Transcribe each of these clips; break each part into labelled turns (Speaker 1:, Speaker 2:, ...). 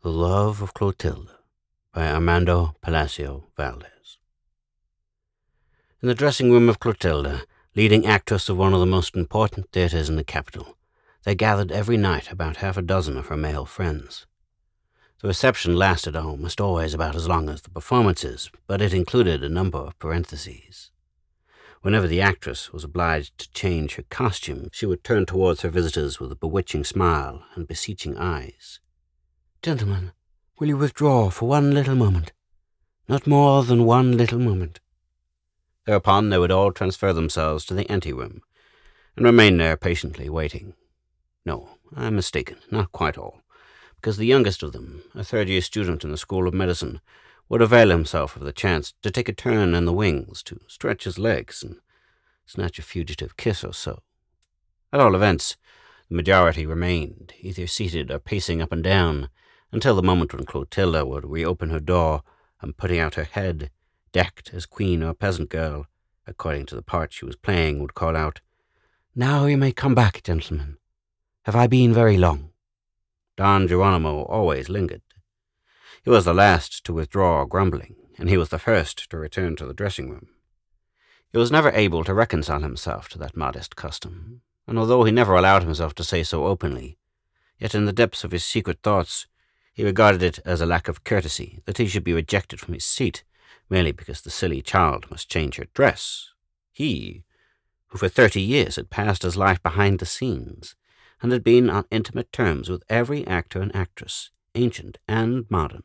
Speaker 1: The Love of Clotilda by Armando Palacio Valdez. In the dressing room of Clotilda, leading actress of one of the most important theatres in the capital, they gathered every night about half a dozen of her male friends. The reception lasted almost always about as long as the performances, but it included a number of parentheses. Whenever the actress was obliged to change her costume, she would turn towards her visitors with a bewitching smile and beseeching eyes. "Gentlemen, will you withdraw for one little moment? Not more than one little moment." Thereupon they would all transfer themselves to the anteroom and remain there patiently waiting. No, I'm mistaken, not quite all, because the youngest of them, a third-year student in the School of Medicine, would avail himself of the chance to take a turn in the wings, to stretch his legs and snatch a fugitive kiss or so. At all events, the majority remained, either seated or pacing up and down, until the moment when Clotilda would reopen her door and, putting out her head, decked as queen or peasant girl, according to the part she was playing, would call out, "Now you may come back, gentlemen. Have I been very long?" Don Geronimo always lingered. He was the last to withdraw grumbling, and he was the first to return to the dressing room. He was never able to reconcile himself to that modest custom, and although he never allowed himself to say so openly, yet in the depths of his secret thoughts he regarded it as a lack of courtesy that he should be rejected from his seat merely because the silly child must change her dress. He, who for 30 years had passed his life behind the scenes, and had been on intimate terms with every actor and actress, ancient and modern.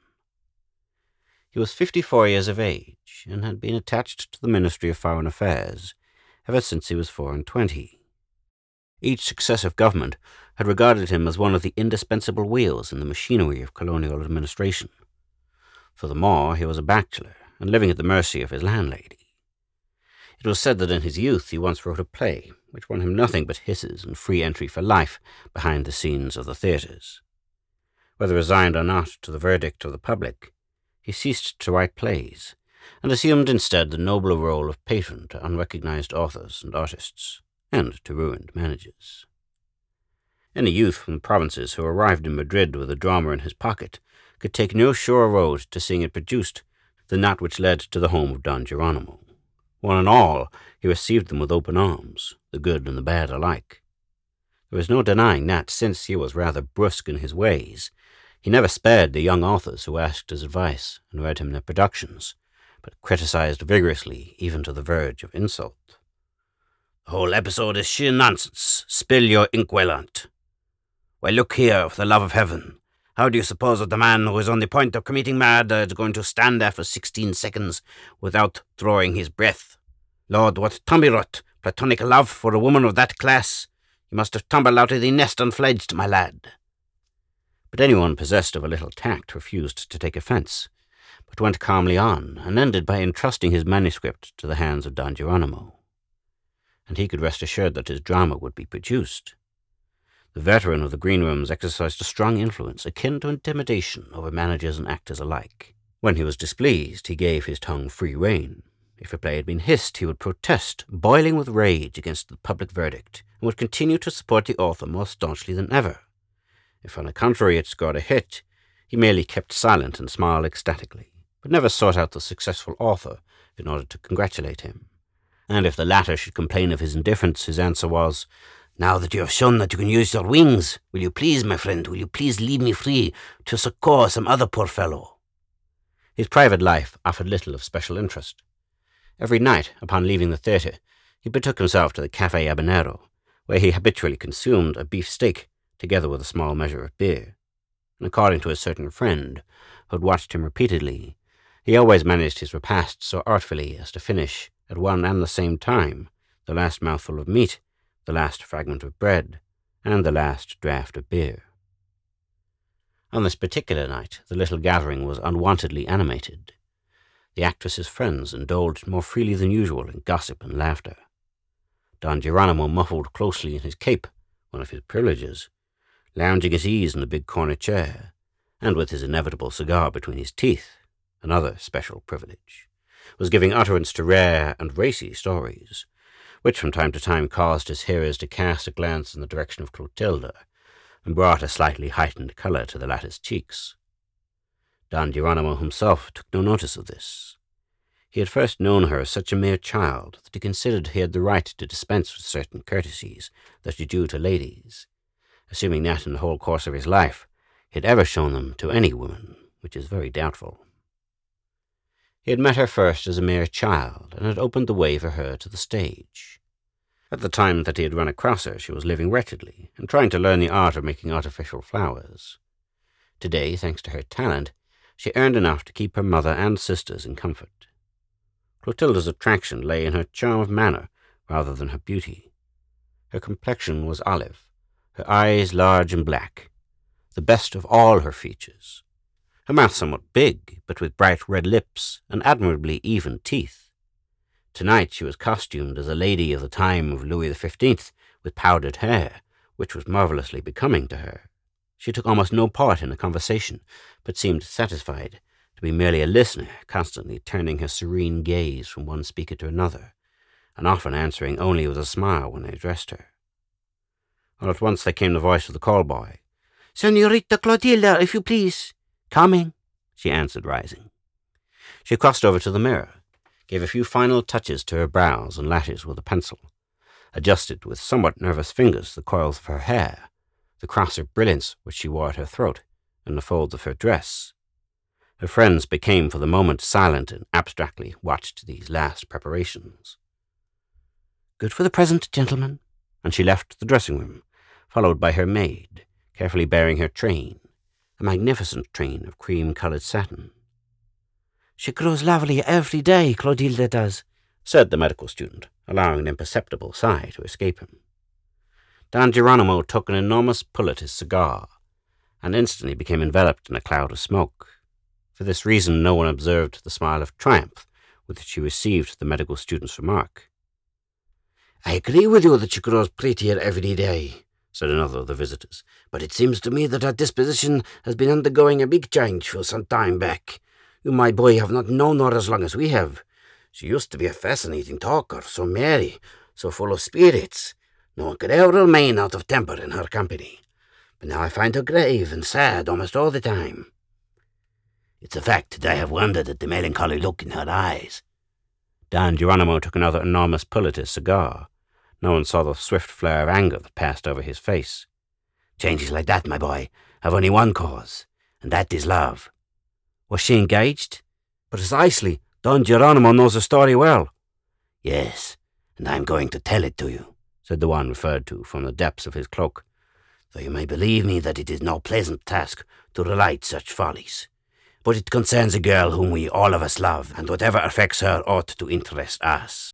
Speaker 1: He was 54 years of age, and had been attached to the Ministry of Foreign Affairs ever since he was 24. Each successive government had regarded him as one of the indispensable wheels in the machinery of colonial administration. Furthermore, he was a bachelor, and living at the mercy of his landlady. It was said that in his youth he once wrote a play, which won him nothing but hisses and free entry for life behind the scenes of the theatres. Whether resigned or not to the verdict of the public, he ceased to write plays, and assumed instead the nobler role of patron to unrecognized authors and artists, and to ruined managers. Any youth from the provinces who arrived in Madrid with a drama in his pocket could take no surer road to seeing it produced than that which led to the home of Don Geronimo. One and all, he received them with open arms, the good and the bad alike. There was no denying that, since he was rather brusque in his ways, he never spared the young authors who asked his advice and read him their productions, but criticized vigorously, even to the verge of insult. "The whole episode is sheer nonsense. Spill your ink, Wellant. Why, look here, for the love of heaven. How do you suppose that the man who is on the point of committing murder is going to stand there for 16 seconds without drawing his breath? Lord, what tommyrot, platonic love for a woman of that class! You must have tumbled out of the nest unfledged, my lad." But anyone possessed of a little tact refused to take offence, but went calmly on, and ended by entrusting his manuscript to the hands of Don Geronimo. And he could rest assured that his drama would be produced. The veteran of the green rooms exercised a strong influence, akin to intimidation, over managers and actors alike. When he was displeased, he gave his tongue free rein. If a play had been hissed, he would protest, boiling with rage against the public verdict, and would continue to support the author more staunchly than ever. If, on the contrary, it scored a hit, he merely kept silent and smiled ecstatically, but never sought out the successful author in order to congratulate him. And if the latter should complain of his indifference, his answer was, "Now that you have shown that you can use your wings, will you please, my friend, will you please leave me free to succour some other poor fellow?" His private life offered little of special interest. Every night, upon leaving the theatre, he betook himself to the Café Habanero, where he habitually consumed a beef steak, together with a small measure of beer. And according to a certain friend, who had watched him repeatedly, he always managed his repast so artfully as to finish, at one and the same time, the last mouthful of meat, the last fragment of bread, and the last draught of beer. On this particular night, the little gathering was unwontedly animated. The actress's friends indulged more freely than usual in gossip and laughter. Don Geronimo muffled closely in his cape, one of his privileges, lounging at ease in the big corner chair, and with his inevitable cigar between his teeth, another special privilege, was giving utterance to rare and racy stories, which from time to time caused his hearers to cast a glance in the direction of Clotilda, and brought a slightly heightened colour to the latter's cheeks. Don Geronimo himself took no notice of this. He had first known her as such a mere child that he considered he had the right to dispense with certain courtesies that are due to ladies, assuming that in the whole course of his life he had ever shown them to any woman, which is very doubtful. He had met her first as a mere child, and had opened the way for her to the stage. At the time that he had run across her, she was living wretchedly, and trying to learn the art of making artificial flowers. Today, thanks to her talent, she earned enough to keep her mother and sisters in comfort. Clotilda's attraction lay in her charm of manner rather than her beauty. Her complexion was olive, her eyes large and black, the best of all her features. Her mouth somewhat big, but with bright red lips and admirably even teeth. Tonight she was costumed as a lady of the time of Louis XV, with powdered hair, which was marvellously becoming to her. She took almost no part in the conversation, but seemed satisfied to be merely a listener, constantly turning her serene gaze from one speaker to another, and often answering only with a smile when they addressed her. All at once there came the voice of the call boy. "Senorita Clotilda, if you please." "Coming," she answered, rising. She crossed over to the mirror, gave a few final touches to her brows and lashes with a pencil, adjusted with somewhat nervous fingers the coils of her hair, the cross of brilliants which she wore at her throat, and the folds of her dress. Her friends became for the moment silent and abstractly watched these last preparations. "Good for the present, gentlemen," and she left the dressing-room, followed by her maid, carefully bearing her train, a magnificent train of cream-coloured satin. "She grows lovely every day, Clotilde does," said the medical student, allowing an imperceptible sigh to escape him. Don Geronimo took an enormous pull at his cigar, and instantly became enveloped in a cloud of smoke. For this reason no one observed the smile of triumph with which he received the medical student's remark. "I agree with you that she grows prettier every day," said another of the visitors, "but it seems to me that her disposition has been undergoing a big change for some time back. You, my boy, have not known her as long as we have. She used to be a fascinating talker, so merry, so full of spirits. No one could ever remain out of temper in her company. But now I find her grave and sad almost all the time. It's a fact that I have wondered at the melancholy look in her eyes." Don Geronimo took another enormous pull at his cigar. No one saw the swift flare of anger that passed over his face. "Changes like that, my boy, have only one cause, and that is love." "Was she engaged?" "Precisely. Don Geronimo knows the story well." "Yes, and I am going to tell it to you," said the one referred to from the depths of his cloak, "though you may believe me that it is no pleasant task to relate such follies. But it concerns a girl whom we all of us love, and whatever affects her ought to interest us.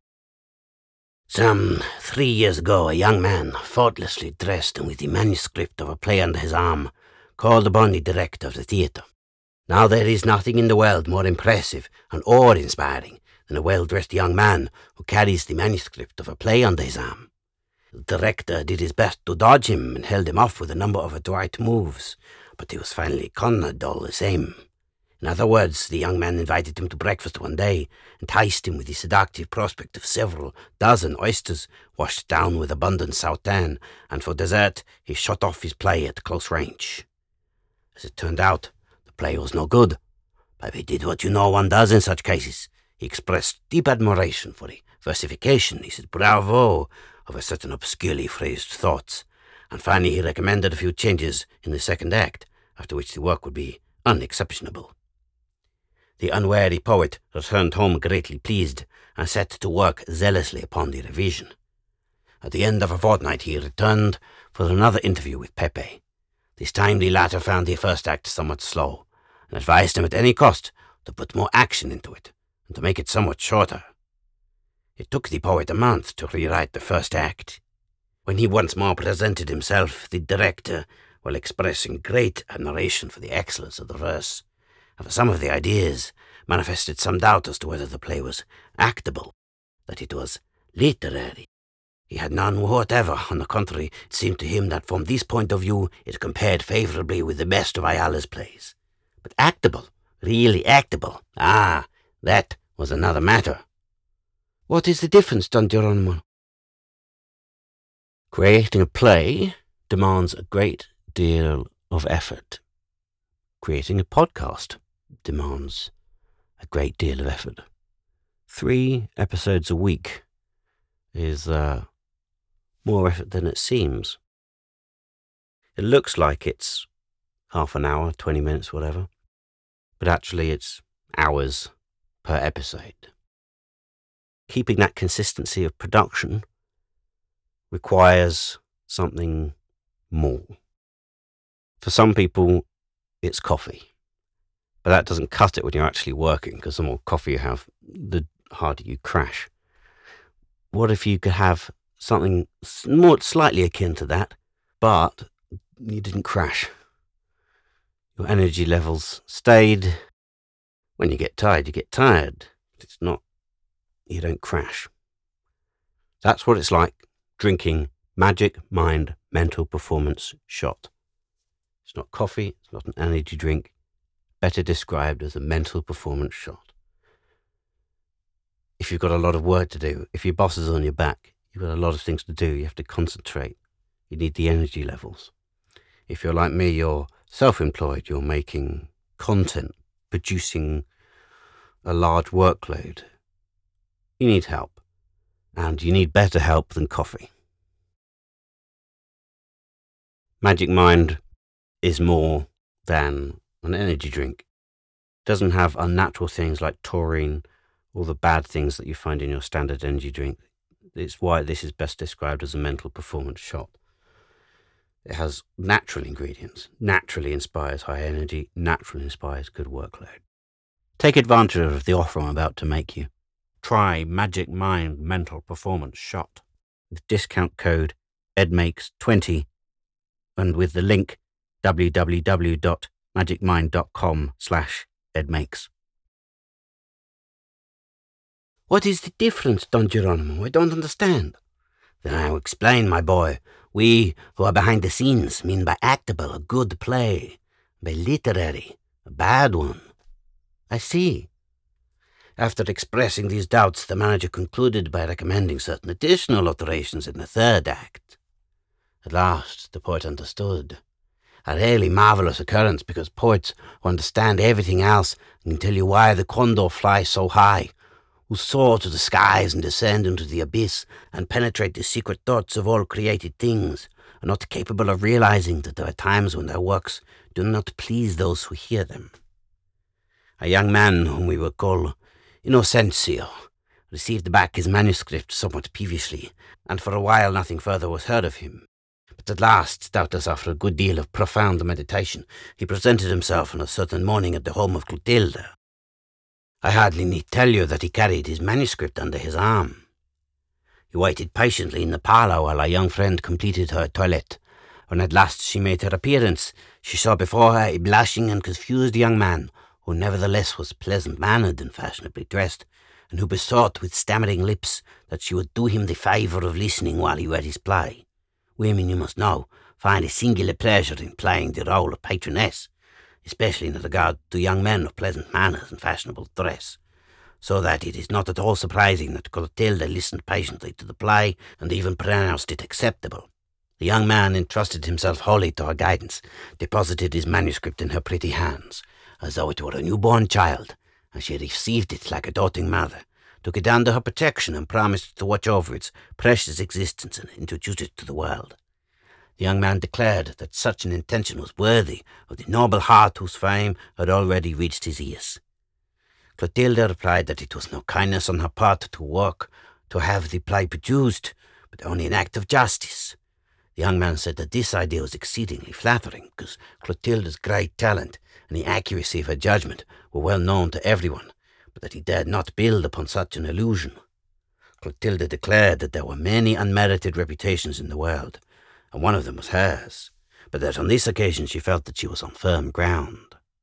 Speaker 1: Some 3 years ago, a young man, faultlessly dressed and with the manuscript of a play under his arm, called upon the director of the theatre. Now there is nothing in the world more impressive and awe-inspiring than a well-dressed young man who carries the manuscript of a play under his arm. The director did his best to dodge him and held him off with a number of adroit moves, but he was finally cornered all the same. In other words, the young man invited him to breakfast one day, enticed him with the seductive prospect of several dozen oysters washed down with abundant sauternes, and for dessert he shot off his play at close range. As it turned out, the play was no good, but he did what you know one does in such cases. He expressed deep admiration for the versification, he said bravo over certain obscurely phrased thoughts, and finally he recommended a few changes in the second act, after which the work would be unexceptionable. The unwary poet returned home greatly pleased, and set to work zealously upon the revision. At the end of a fortnight he returned for another interview with Pepe. This time the latter found the first act somewhat slow, and advised him at any cost to put more action into it, and to make it somewhat shorter. It took the poet a month to rewrite the first act. When he once more presented himself, the director, while expressing great admiration for the excellence of the verse, and for some of the ideas, manifested some doubt as to whether the play was actable, that it was literary. He had none whatever. On the contrary, it seemed to him that from this point of view it compared favourably with the best of Ayala's plays. But actable, really actable, that was another matter. What is the difference, Don Geronimo? Creating a play demands a great deal of effort. Creating a podcast demands a great deal of effort. 3 episodes a week is more effort than it seems. It looks like it's half an hour, 20 minutes, whatever, but actually it's hours per episode. Keeping that consistency of production requires something more. For some people, it's coffee, but that doesn't cut it when you're actually working, because the more coffee you have, the harder you crash. What if you could have something more slightly akin to that, but you didn't crash? Your energy levels stayed. When you get tired, you get tired. It's not, you don't crash. That's what it's like drinking Magic Mind Mental Performance Shot. It's not coffee, it's not an energy drink, better described as a mental performance shot. If you've got a lot of work to do, if your boss is on your back, you've got a lot of things to do, you have to concentrate. You need the energy levels. If you're like me, you're self-employed, you're making content, producing a large workload. You need help, and you need better help than coffee. Magic Mind is more than an energy drink. It doesn't have unnatural things like taurine or the bad things that you find in your standard energy drink. It's why this is best described as a mental performance shot. It has natural ingredients, naturally inspires high energy, naturally inspires good workload. Take advantage of the offer I'm about to make you. Try Magic Mind Mental Performance Shot with discount code EDMAKES20 and with the link www.magicmind.com/edmakes. What is the difference, Don Geronimo? I don't understand. Then I'll explain, my boy. We who are behind the scenes mean by actable a good play, by literary a bad one. I see. After expressing these doubts, the manager concluded by recommending certain additional alterations in the third act. At last, the poet understood. A really marvelous occurrence, because poets who understand everything else can tell you why the condor flies so high, who soar to the skies and descend into the abyss and penetrate the secret thoughts of all created things, are not capable of realizing that there are times when their works do not please those who hear them. A young man whom we will call Innocencio received back his manuscript somewhat peevishly, and for a while nothing further was heard of him. But at last, doubtless after a good deal of profound meditation, he presented himself on a certain morning at the home of Clotilde. I hardly need tell you that he carried his manuscript under his arm. He waited patiently in the parlour while our young friend completed her toilette. When at last she made her appearance, she saw before her a blushing and confused young man, who nevertheless was pleasant-mannered and fashionably dressed, and who besought with stammering lips that she would do him the favour of listening while he read his play. Women, you must know, find a singular pleasure in playing the role of patroness, especially in regard to young men of pleasant manners and fashionable dress, so that it is not at all surprising that Clotilde listened patiently to the play and even pronounced it acceptable. The young man entrusted himself wholly to her guidance, deposited his manuscript in her pretty hands, as though it were a newborn child, and she received it like a doting mother, took it under her protection and promised to watch over its precious existence and introduce it to the world. The young man declared that such an intention was worthy of the noble heart whose fame had already reached his ears. Clotilde replied that it was no kindness on her part to work to have the play produced, but only an act of justice. The young man said that this idea was exceedingly flattering, because Clotilde's great talent and the accuracy of her judgment were well known to everyone, but that he dared not build upon such an illusion. Clotilde declared that there were many unmerited reputations in the world, and one of them was hers, but that on this occasion she felt that she was on firm ground.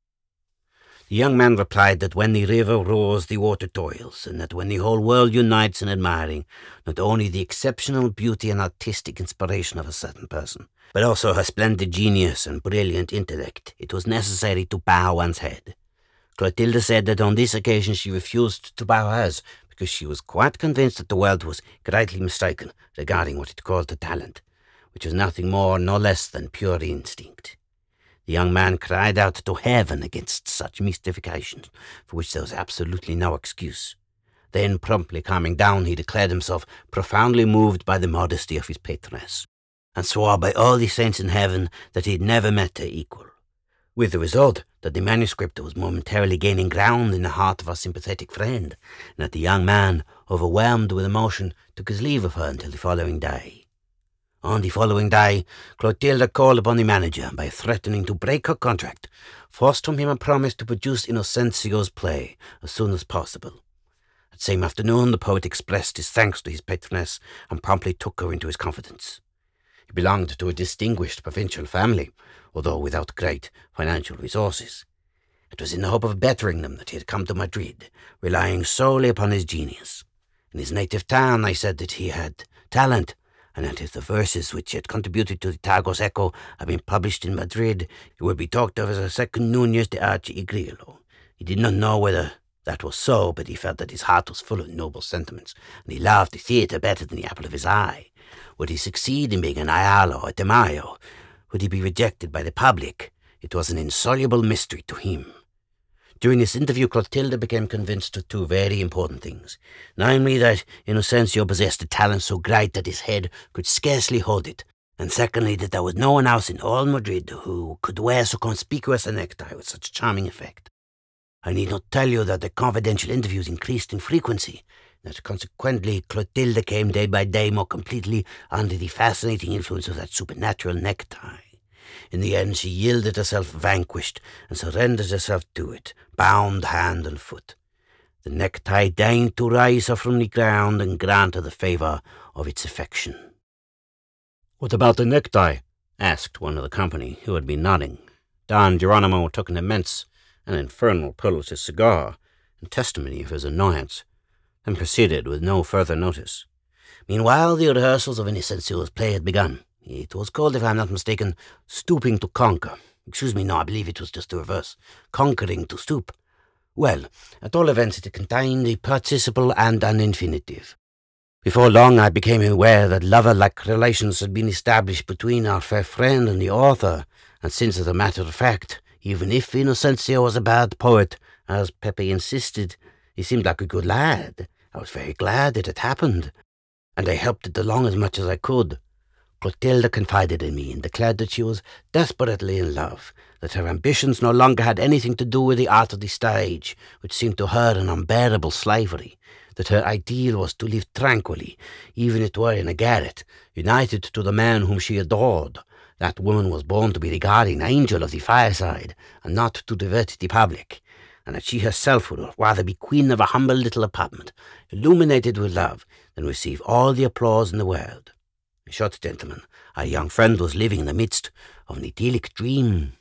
Speaker 1: The young man replied that when the river roars the water toils, and that when the whole world unites in admiring not only the exceptional beauty and artistic inspiration of a certain person, but also her splendid genius and brilliant intellect, it was necessary to bow one's head. Clotilde said that on this occasion she refused to bow hers, because she was quite convinced that the world was greatly mistaken regarding what it called talent, which was nothing more nor less than pure instinct. The young man cried out to heaven against such mystifications, for which there was absolutely no excuse. Then, promptly calming down, he declared himself profoundly moved by the modesty of his patroness, and swore by all the saints in heaven that he had never met her equal, with the result that the manuscript was momentarily gaining ground in the heart of our sympathetic friend, and that the young man, overwhelmed with emotion, took his leave of her until the following day. On the following day, Clotilde called upon the manager by threatening to break her contract, forced from him a promise to produce Inocencio's play as soon as possible. That same afternoon, the poet expressed his thanks to his patroness and promptly took her into his confidence. He belonged to a distinguished provincial family, although without great financial resources. It was in the hope of bettering them that he had come to Madrid, relying solely upon his genius. In his native town, they said that he had talent, and that if the verses which he had contributed to the Tagus Echo had been published in Madrid, he would be talked of as a second Núñez de Arce y Grillo. He did not know whether that was so, but he felt that his heart was full of noble sentiments, and he loved the theatre better than the apple of his eye. Would he succeed in being an Ayala or a Tamayo? Would he be rejected by the public? It was an insoluble mystery to him. During this interview, Clotilde became convinced of two very important things, namely that Inocencio possessed a talent so great that his head could scarcely hold it, and secondly that there was no one else in all Madrid who could wear so conspicuous a necktie with such charming effect. I need not tell you that the confidential interviews increased in frequency, and that consequently Clotilde came day by day more completely under the fascinating influence of that supernatural necktie. In the end, she yielded herself vanquished and surrendered herself to it, bound hand and foot. The necktie deigned to rise her from the ground and grant her the favour of its affection. "What about the necktie?" asked one of the company, who had been nodding. Don Geronimo took an immense and infernal pull at his cigar, in testimony of his annoyance, then proceeded with no further notice. Meanwhile, the rehearsals of Inocencio's play had begun. It was called, if I am not mistaken, Stooping to Conquer. Excuse me, no, I believe it was just the reverse. Conquering to stoop. Well, at all events, it contained a participle and an infinitive. Before long, I became aware that lover-like relations had been established between our fair friend and the author, and since, as a matter of fact, even if Inocencio was a bad poet, as Pepe insisted, he seemed like a good lad. I was very glad it had happened, and I helped it along as much as I could. Clotilde confided in me and declared that she was desperately in love, that her ambitions no longer had anything to do with the art of the stage, which seemed to her an unbearable slavery, that her ideal was to live tranquilly, even if it were in a garret, united to the man whom she adored. That woman was born to be the guardian angel of the fireside, and not to divert the public, and that she herself would rather be queen of a humble little apartment, illuminated with love, than receive all the applause in the world. In short, gentlemen, our young friend was living in the midst of an idyllic dream.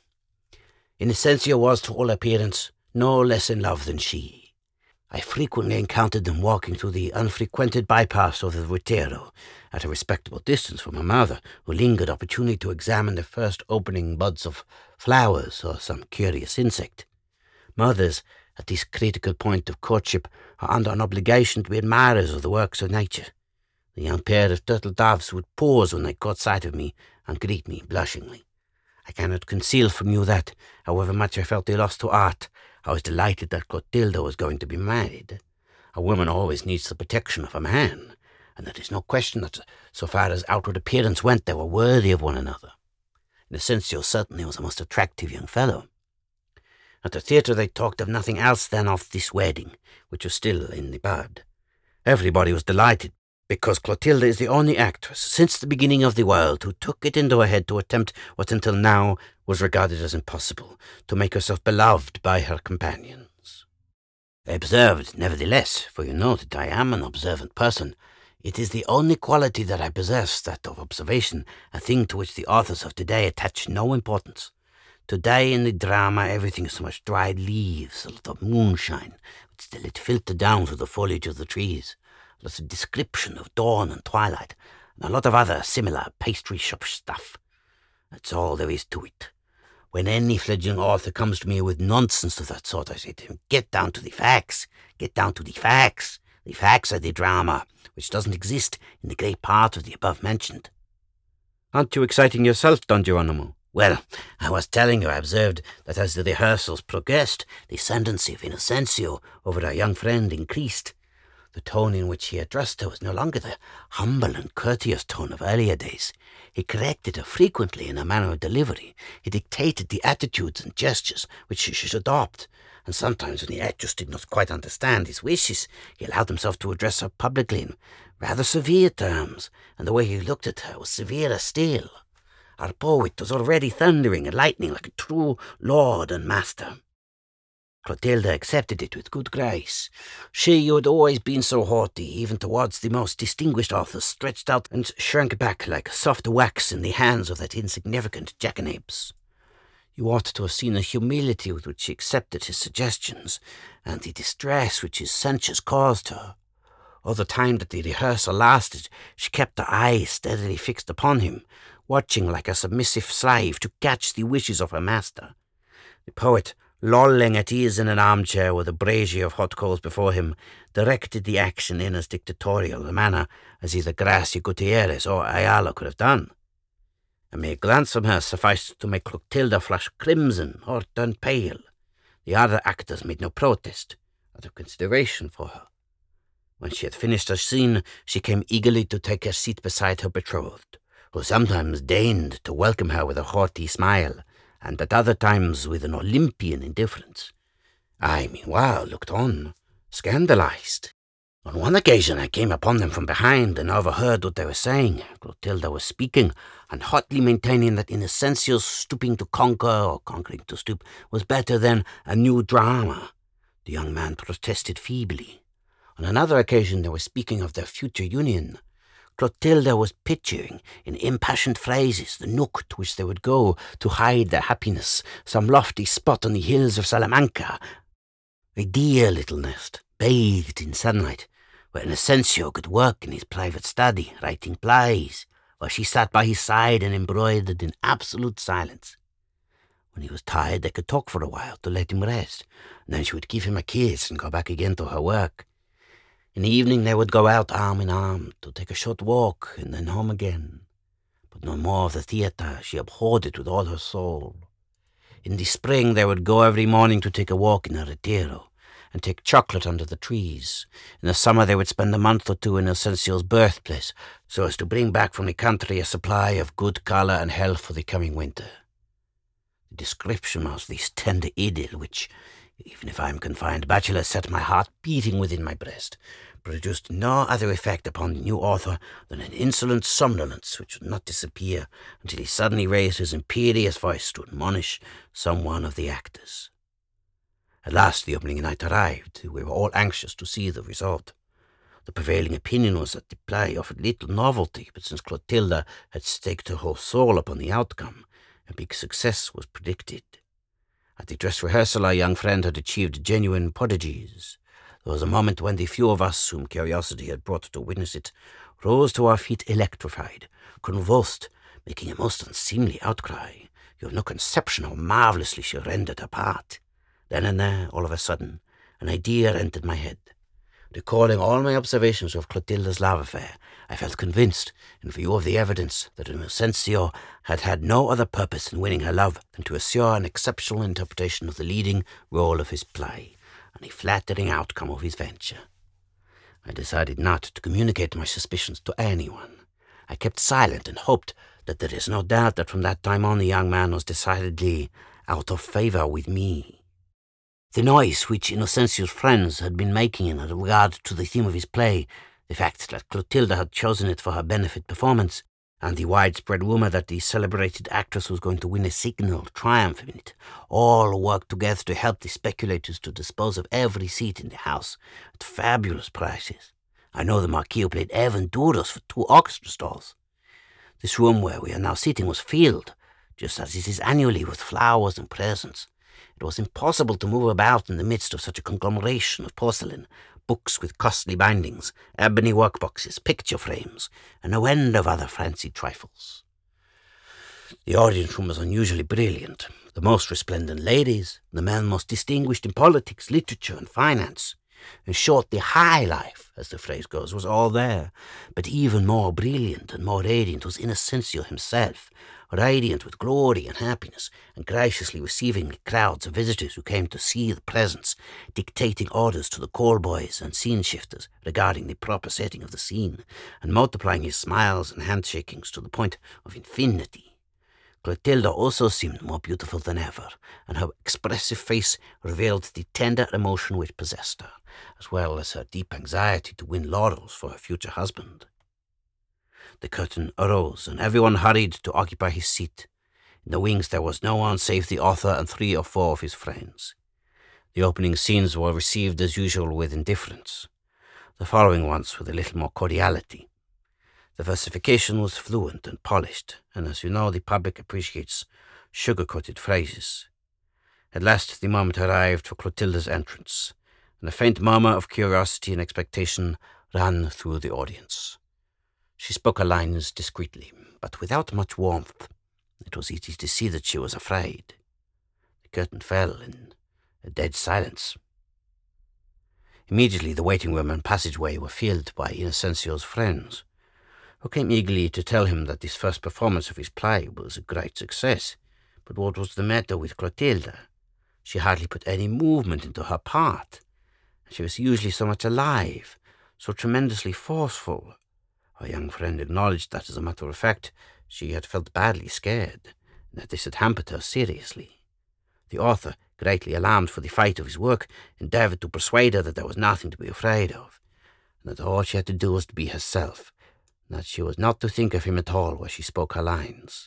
Speaker 1: Inocencio was, to all appearance, no less in love than she. I frequently encountered them walking through the unfrequented bypaths of the Retiro, at a respectable distance from her mother, who lingered opportunely to examine the first opening buds of flowers or some curious insect. Mothers, at this critical point of courtship, are under an obligation to be admirers of the works of nature. The young pair of turtle doves would pause when they caught sight of me and greet me blushingly. I cannot conceal from you that, however much I felt a loss to art, I was delighted that Clotilde was going to be married. A woman always needs the protection of a man, and there is no question that, so far as outward appearance went, they were worthy of one another. Inocencio certainly was a most attractive young fellow. At the theatre they talked of nothing else than of this wedding, which was still in the bud. Everybody was delighted, because Clotilde is the only actress since the beginning of the world who took it into her head to attempt what until now was regarded as impossible, to make herself beloved by her companions. I observed, nevertheless, for you know that I am an observant person, it is the only quality that I possess, that of observation, a thing to which the authors of today attach no importance. Today in the drama everything is so much dried leaves, a lot of moonshine, which they let filter down through the foliage of the trees, lots of description of dawn and twilight, and a lot of other similar pastry shop stuff. That's all there is to it. When any fledgling author comes to me with nonsense of that sort, I say to him, get down to the facts, get down to the facts. The facts are the drama, which doesn't exist in the great part of the above mentioned. Aren't you exciting yourself, Don Geronimo? Well, I was telling you, I observed that as the rehearsals progressed, the ascendancy of Inocencio over our young friend increased. The tone in which he addressed her was no longer the humble and courteous tone of earlier days. He corrected her frequently in her manner of delivery. He dictated the attitudes and gestures which she should adopt, and sometimes when the actress did not quite understand his wishes, he allowed himself to address her publicly in rather severe terms, and the way he looked at her was severer still. Our poet was already thundering and lightning like a true lord and master. Clotilde accepted it with good grace. She, who had always been so haughty, even towards the most distinguished authors, stretched out and shrank back like soft wax in the hands of that insignificant jackanapes. You ought to have seen the humility with which she accepted his suggestions, and the distress which his censures caused her. All the time that the rehearsal lasted, she kept her eyes steadily fixed upon him, watching like a submissive slave to catch the wishes of her master. The poet, lolling at ease in an armchair with a brazier of hot coals before him, directed the action in as dictatorial a manner as either Gracia Gutierrez or Ayala could have done. A mere glance from her sufficed to make Clotilde flush crimson or turn pale. The other actors made no protest, out of consideration for her. When she had finished her scene, she came eagerly to take her seat beside her betrothed, who sometimes deigned to welcome her with a haughty smile, and at other times with an Olympian indifference. I, meanwhile, looked on, scandalized. On one occasion I came upon them from behind and overheard what they were saying. Clotilde was speaking, and hotly maintaining that Inocencio's stooping to conquer, or conquering to stoop, was better than a new drama. The young man protested feebly. On another occasion they were speaking of their future union. Clotilde was picturing, in impassioned phrases, the nook to which they would go to hide their happiness, some lofty spot on the hills of Salamanca, a dear little nest, bathed in sunlight, where Inocencio could work in his private study, writing plays, while she sat by his side and embroidered in absolute silence. When he was tired, they could talk for a while to let him rest, and then she would give him a kiss and go back again to her work. In the evening they would go out arm in arm to take a short walk and then home again. But no more of the theatre. She abhorred it with all her soul. In the spring they would go every morning to take a walk in a retiro and take chocolate under the trees. In the summer they would spend a month or two in Inocencio's birthplace, so as to bring back from the country a supply of good colour and health for the coming winter. The description of this tender idyll, which, even if I am confined bachelor, set my heart beating within my breast, produced no other effect upon the new author than an insolent somnolence which would not disappear until he suddenly raised his imperious voice to admonish some one of the actors. At last the opening night arrived. We were all anxious to see the result. The prevailing opinion was that the play offered little novelty, but since Clotilde had staked her whole soul upon the outcome, a big success was predicted. At the dress rehearsal our young friend had achieved genuine prodigies. There was a moment when the few of us whom curiosity had brought to witness it rose to our feet electrified, convulsed, making a most unseemly outcry. You have no conception how marvellously she rendered her part. Then and there, all of a sudden, an idea entered my head. Recalling all my observations of Clotilde's love affair, I felt convinced, in view of the evidence, that Inocencio had had no other purpose in winning her love than to assure an exceptional interpretation of the leading role of his play, and a flattering outcome of his venture. I decided not to communicate my suspicions to anyone. I kept silent and hoped that there is no doubt that from that time on the young man was decidedly out of favour with me. The noise which Inocencio's friends had been making in regard to the theme of his play, the fact that Clotilde had chosen it for her benefit performance, and the widespread rumour that the celebrated actress was going to win a signal triumph in it, all worked together to help the speculators to dispose of every seat in the house at fabulous prices. I know the Marquis paid $11 for 2 orchestra stalls. This room where we are now sitting was filled, just as it is annually, with flowers and presents. It was impossible to move about in the midst of such a conglomeration of porcelain, books with costly bindings, ebony workboxes, picture frames, and no end of other fancied trifles. The audience room was unusually brilliant. The most resplendent ladies, the men most distinguished in politics, literature, and finance, In short, the high life, as the phrase goes, was all there, but even more brilliant and more radiant was Innocentio himself, radiant with glory and happiness, and graciously receiving the crowds of visitors who came to see the presents, dictating orders to the call boys and scene shifters regarding the proper setting of the scene, and multiplying his smiles and handshakings to the point of infinity. Clotilda also seemed more beautiful than ever, and her expressive face revealed the tender emotion which possessed her, as well as her deep anxiety to win laurels for her future husband. The curtain arose, and everyone hurried to occupy his seat. In the wings there was no one save the author and 3 or 4 of his friends. The opening scenes were received as usual with indifference, the following ones with a little more cordiality. The versification was fluent and polished, and as you know, the public appreciates sugar-coated phrases. At last the moment arrived for Clotilda's entrance, and a faint murmur of curiosity and expectation ran through the audience. She spoke her lines discreetly, but without much warmth. It was easy to see that she was afraid. The curtain fell in a dead silence. Immediately the waiting room and passageway were filled by Innocentio's friends, who came eagerly to tell him that this first performance of his play was a great success. But what was the matter with Clotilda? She hardly put any movement into her part. She was usually so much alive, so tremendously forceful. Our young friend acknowledged that, as a matter of fact, she had felt badly scared, and that this had hampered her seriously. The author, greatly alarmed for the fate of his work, endeavoured to persuade her that there was nothing to be afraid of, and that all she had to do was to be herself, and that she was not to think of him at all while she spoke her lines.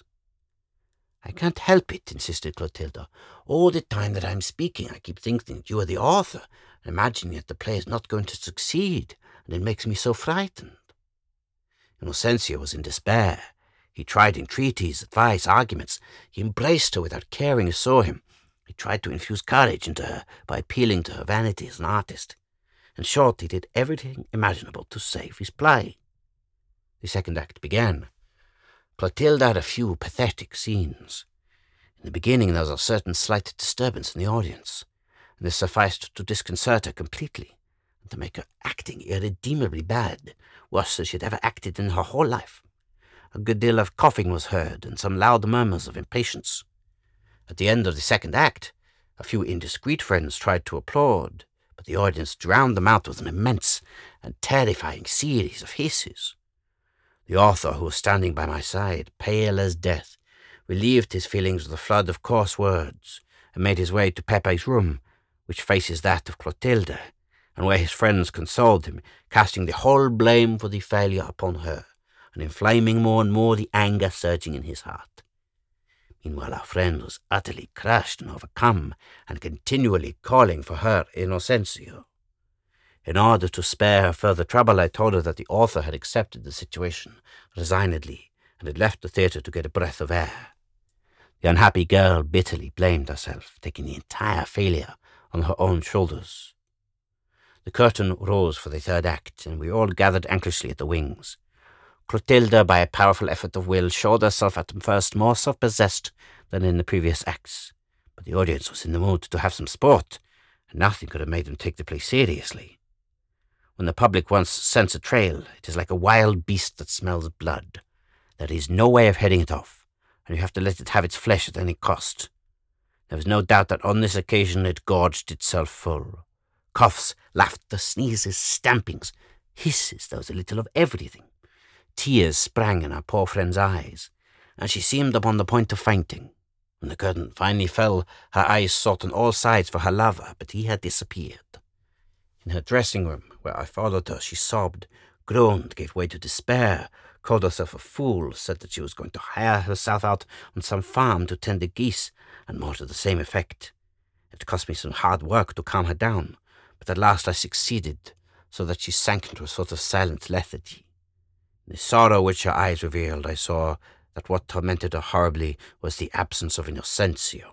Speaker 1: "I can't help it," insisted Clotilda. "All the time that I'm speaking, I keep thinking that you are the author, and imagining that the play is not going to succeed, and it makes me so frightened." Innocentio was in despair. He tried entreaties, advice, arguments. He embraced her without caring who saw him. He tried to infuse courage into her by appealing to her vanity as an artist. In short, he did everything imaginable to save his play. The second act began. Clotilda had a few pathetic scenes. In the beginning there was a certain slight disturbance in the audience, and this sufficed to disconcert her completely, and to make her acting irredeemably bad, worse than she had ever acted in her whole life. A good deal of coughing was heard, and some loud murmurs of impatience. At the end of the second act, a few indiscreet friends tried to applaud, but the audience drowned them out with an immense and terrifying series of hisses. The author, who was standing by my side, pale as death, relieved his feelings with a flood of coarse words, and made his way to Pepe's room, which faces that of Clotilda, and where his friends consoled him, casting the whole blame for the failure upon her, and inflaming more and more the anger surging in his heart. Meanwhile our friend was utterly crushed and overcome, and continually calling for her Innocentio. In order to spare her further trouble, I told her that the author had accepted the situation resignedly, and had left the theatre to get a breath of air. The unhappy girl bitterly blamed herself, taking the entire failure on her own shoulders. The curtain rose for the third act, and we all gathered anxiously at the wings. Clotilda, by a powerful effort of will, showed herself at first more self-possessed than in the previous acts, but the audience was in the mood to have some sport, and nothing could have made them take the play seriously. When the public once scents a trail, it is like a wild beast that smells blood. There is no way of heading it off, and you have to let it have its flesh at any cost. There was no doubt that on this occasion it gorged itself full. Coughs, laughter, sneezes, stampings, hisses, there was a little of everything. Tears sprang in our poor friend's eyes, and she seemed upon the point of fainting. When the curtain finally fell, her eyes sought on all sides for her lover, but he had disappeared. In her dressing room, where I followed her, she sobbed, groaned, gave way to despair, called herself a fool, said that she was going to hire herself out on some farm to tend the geese, and more to the same effect. It cost me some hard work to calm her down, but at last I succeeded, so that she sank into a sort of silent lethargy. In the sorrow which her eyes revealed, I saw that what tormented her horribly was the absence of Innocentio.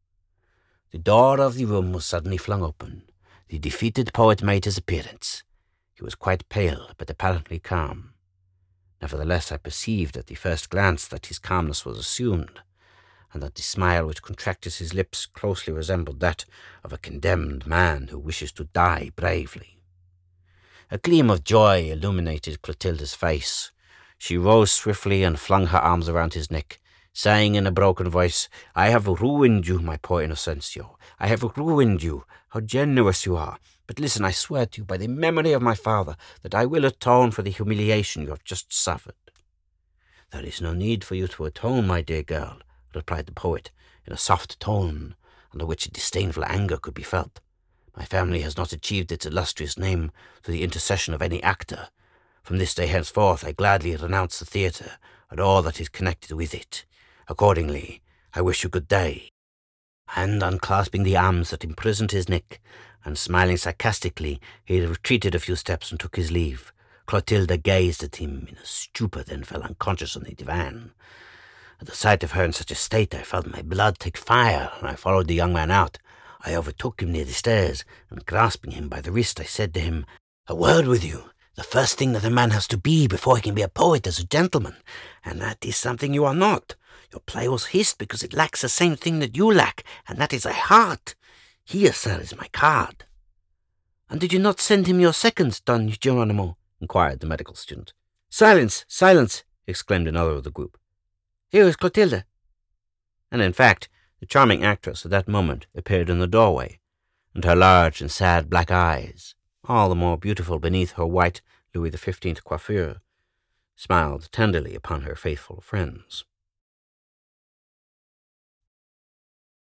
Speaker 1: The door of the room was suddenly flung open. The defeated poet made his appearance. He was quite pale, but apparently calm. Nevertheless, I perceived at the first glance that his calmness was assumed. and that the smile which contracted his lips closely resembled that of a condemned man who wishes to die bravely. A gleam of joy illuminated Clotilda's face. She rose swiftly and flung her arms around his neck, saying in a broken voice, "I have ruined you, my poor Innocencio. I have ruined you. How generous you are. But listen, I swear to you by the memory of my father that I will atone for the humiliation you have just suffered." "There is no need for you to atone, my dear girl," replied the poet, in a soft tone, under which a disdainful anger could be felt. "My family has not achieved its illustrious name through the intercession of any actor. From this day henceforth I gladly renounce the theatre and all that is connected with it. Accordingly, I wish you good day." And unclasping the arms that imprisoned his neck, and smiling sarcastically, he retreated a few steps and took his leave. Clotilda gazed at him in a stupor, then fell unconscious on the divan. At the sight of her in such a state, I felt my blood take fire, and I followed the young man out. I overtook him near the stairs, and grasping him by the wrist, I said to him, "A word with you. The first thing that a man has to be before he can be a poet is a gentleman, and that is something you are not. Your play was hissed because it lacks the same thing that you lack, and that is a heart. Here, sir, is my card." "And did you not send him your second, Don Geronimo?" inquired the medical student. "Silence, silence!" exclaimed another of the group. "Here is Clotilda." And in fact, the charming actress at that moment appeared in the doorway, and her large and sad black eyes, all the more beautiful beneath her white Louis XV coiffure, smiled tenderly upon her faithful friends.